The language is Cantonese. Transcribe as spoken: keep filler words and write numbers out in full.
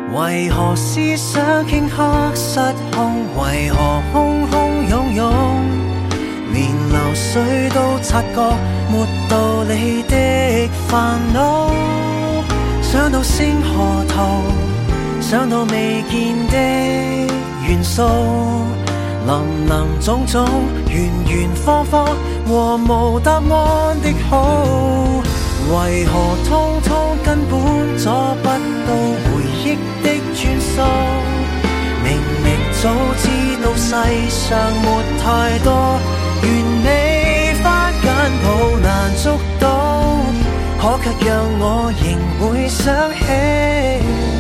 為何思想頃刻失控？為何空空湧湧？連流水都察覺沒道理的煩惱。想到星河圖，想到未見的元素，林林總總，圓圓方方和無答案的好。為何通通根本阻不到回憶的轉數？明明早知道世上沒太多完美花間抱難捉到，可卻讓我仍會想起